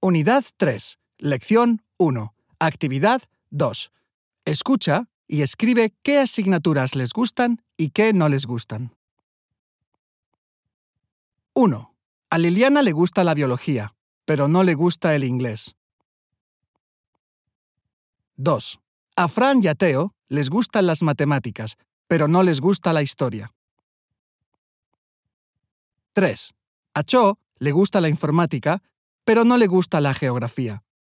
Unidad 3, Lección 1, Actividad 2. Escucha y escribe qué asignaturas les gustan y qué no les gustan. 1. A Liliana le gusta la biología, pero no le gusta el inglés. 2. A Fran y a Teo les gustan las matemáticas, pero no les gusta la historia. 3. A Cho le gusta la informática, pero no le gusta la geografía.